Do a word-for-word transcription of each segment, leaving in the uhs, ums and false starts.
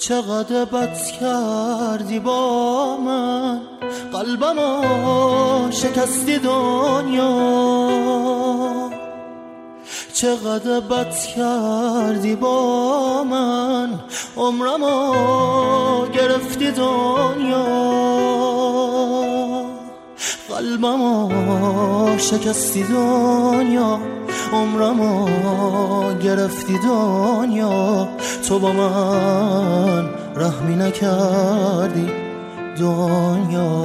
چقدر بد کردی با من، قلبمو شکستی دنیا. چقدر بد کردی با من، عمرمو گرفتی دنیا. قلبمو شکستی دنیا، عمرمو گرفتی دنیا. تو با من رحمی نکردی دنیا.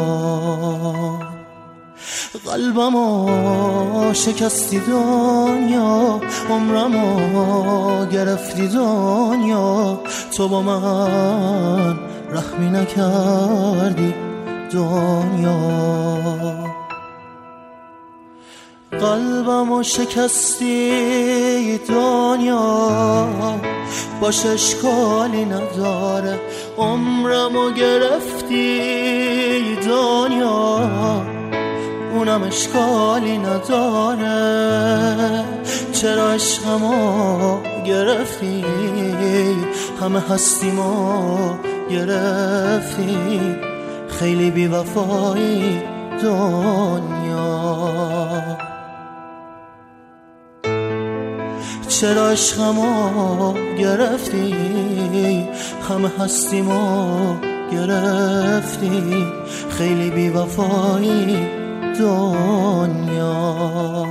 قلبمو شکستی دنیا، عمرمو گرفتی دنیا. تو با من رحمی نکردی دنیا. قلبمو شکستی دنیا، باش اشکالی نداره. عمرمو گرفتی دنیا، اونم اشکالی نداره. چرا عشقمو گرفتی، همه هستیمو گرفتی. خیلی بی وفایی دنیا. چرا عشقمو گرفتی، همه هستیمو گرفتی. خیلی بی وفایی دنیا.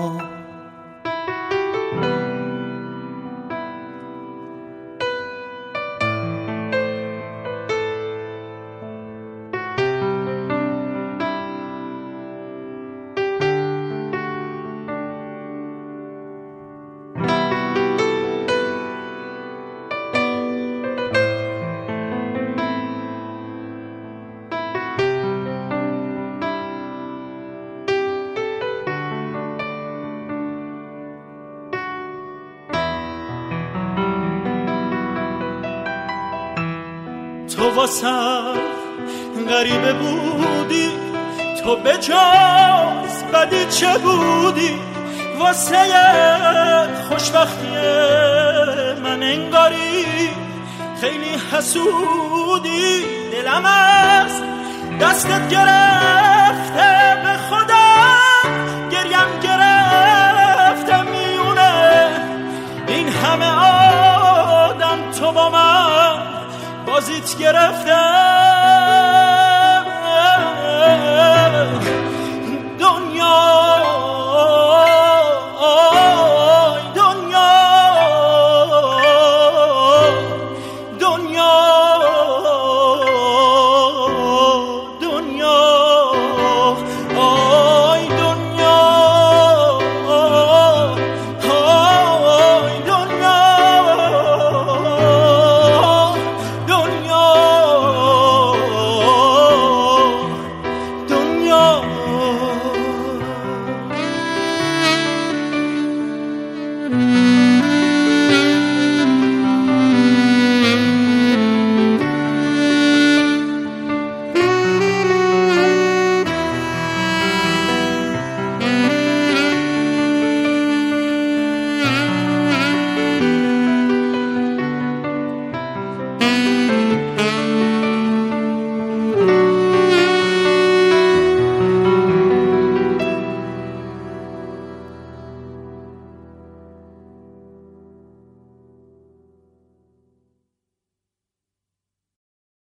تو واسم غریبه بودی، تو به جاز بدی چه بودی. واسه خوشبختی من انگاری خیلی حسودی. دلم از دستت گرفته به خودم گریم گرفته میونه. این همه آدم تو با من بازیت گرفته.